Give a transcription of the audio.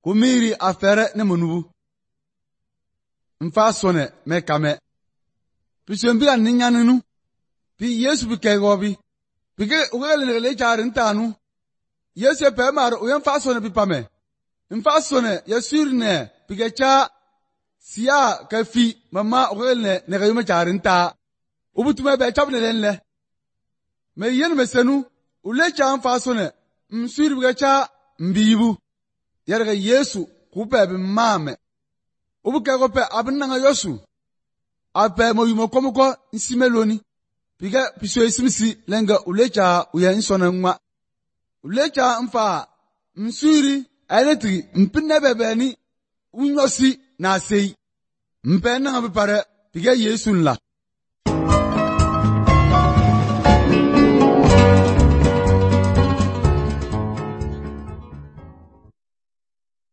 kumiri afere ne monubu mfa sone me kame pisombi an ninyaninu pi Yesu bi kegobi pike ugele le jarin tanu Yesu pe mar uyen fa sone bi pame mfa sone yesurne pike cha siya kafi mama ugele ne gayuma jarin ta ubutume be chabne lenle me yen mesenu ule cha mfa sone msuri bi cha mbibu yarga Yesu kupe bi mame ubuke ko pe abinanga yosu ape mo yimo komuko nsimeloni pike piso esimisi lenga ulecha uya insona nwa ulecha mfa msuri ayetri mpinne bebeni unyosi na sei mpenna bipare pike Yesu nla